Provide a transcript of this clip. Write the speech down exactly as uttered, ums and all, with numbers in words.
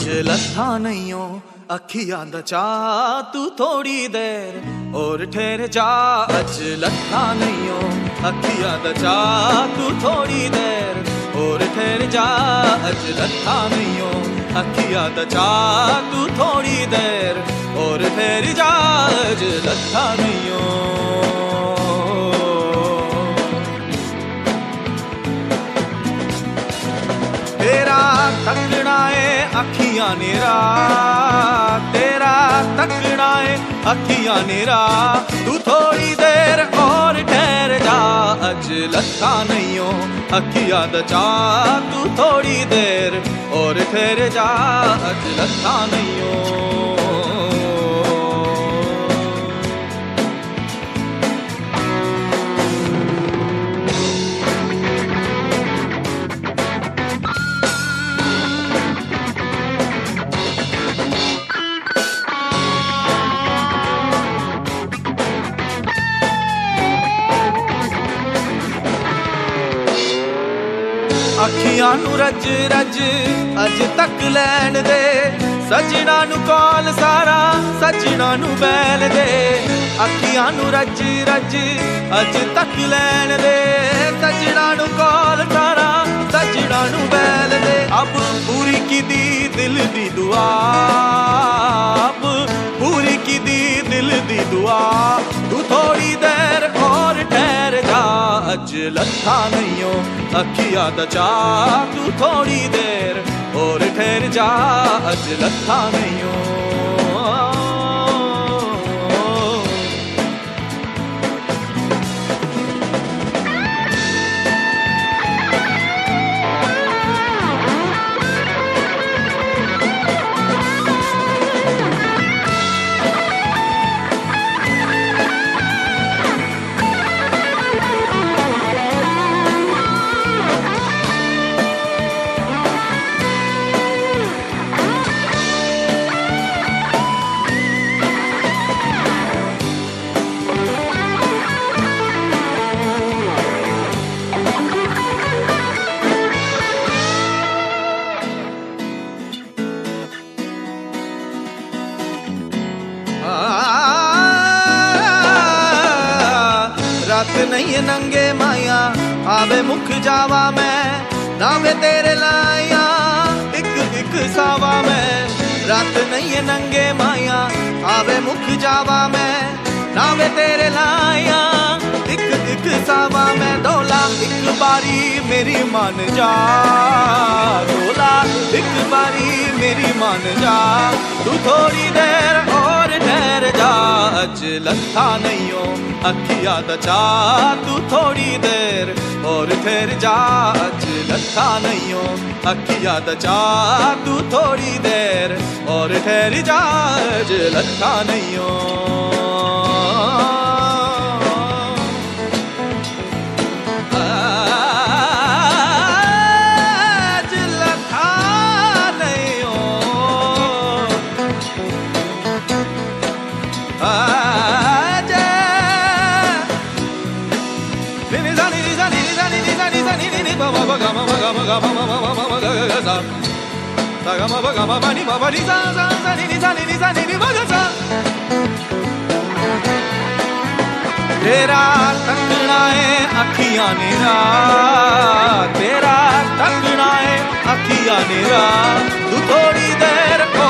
अज लथा नहीं हो अखियां दा चा तू थोड़ी देर और ठहर जा। अज लथा नहीं हो अखियां दा चा तू थोड़ी देर और ठहर जा। अज लथा नहीं हो अखियां दा चा तू थोड़ी देर और ठहर जा। अज लथा नहीं हो तेरा तकना है अखियां नेरा, तेरा तकना है अखियां नेरा। तू थोड़ी देर और ठहर जा। अज लथा नहीं हो अखियां दा चा तू थोड़ी देर और ठहर जा। अज लथा नहीं हो अखियां नू रज रज अज तक लैन दे। सजना नू कॉल सारा सजना नू बैल दे। अखियां नू रज रज अज तक लैन दे। सजना नू कॉल सारा सजना नू बैल दे। अब पूरी की दी दिल दी दुआ, अब पूरी की दी दिल दी दुआ। तू थोड़ी देर और ठहर जा। अज लथा नहीं हो अखियां दा चा तू थोड़ी देर और ठहर जा। अज लथा नहीं हो रात नहीं नंगे माया आवे मुख जावा मैं। नावे तेरे लाया एक एक सावा मैं। रात नहीं नंगे माया आवे मुख जावा मैं। नावे तेरे लाया एक एक सावा मैं। डोला एक बारी मेरी मान जा, डोला एक बारी मेरी मान जा। तू थोड़ी देर और ठहर जा। अज लथा नहीं हो अखियां दा चा तू थोड़ी देर और ठहर जा। अज लथा नहीं हो अखियां दा चा तू थोड़ी देर और ठहर जा। अज लथा नहीं हो तेरा तकना है अखियां नेरा, तेरा तकना है अखियां नेरा। तू थोड़ी देर